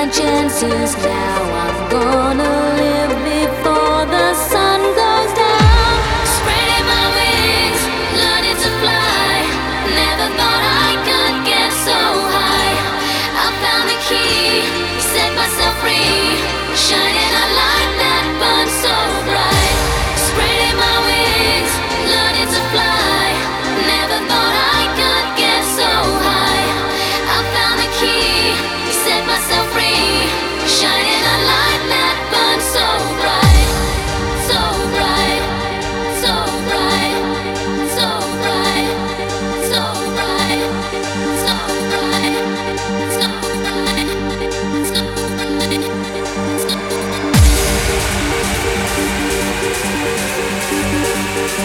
chances now. I'm gonna live before the sun goes down. Spreading my wings, learning to fly. Never thought I could get so high. I found the key, set myself free, shining a light that burns so bright. Spreading my wings, learning to fly. Never thought I could get so high. I found the key, set myself free, shining a light that burns so bright, so bright, so bright, so bright, so bright, so bright, so bright, so bright, so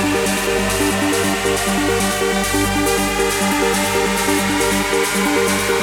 bright.